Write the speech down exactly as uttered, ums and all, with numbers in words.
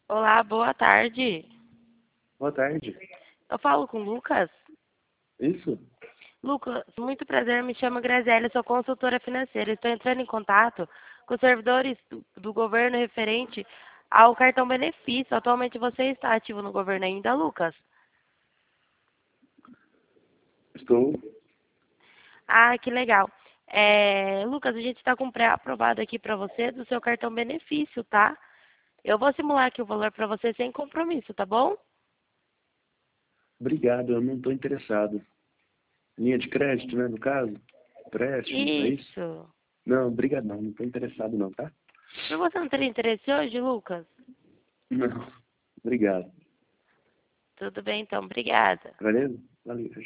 Olá, boa tarde. Boa tarde. Eu falo com o Lucas. Isso? Lucas, muito prazer, me chamo Graziella, sou consultora financeira. Estou entrando em contato com os servidores do, do governo referente ao cartão benefício. Atualmente você está ativo no governo ainda, Lucas? Estou. Ah, que legal. É, Lucas, a gente está com pré-aprovado aqui para você do seu cartão benefício, tá? Eu vou simular aqui o valor para você sem compromisso, tá bom? Obrigado, eu não estou interessado. Linha de crédito, né, no caso? Empréstimo, é isso? Isso. Não, obrigado não, não estou interessado não, tá? Mas você não teria interesse hoje, Lucas? Não, obrigado. Tudo bem, então. Obrigada. Valeu? Valeu.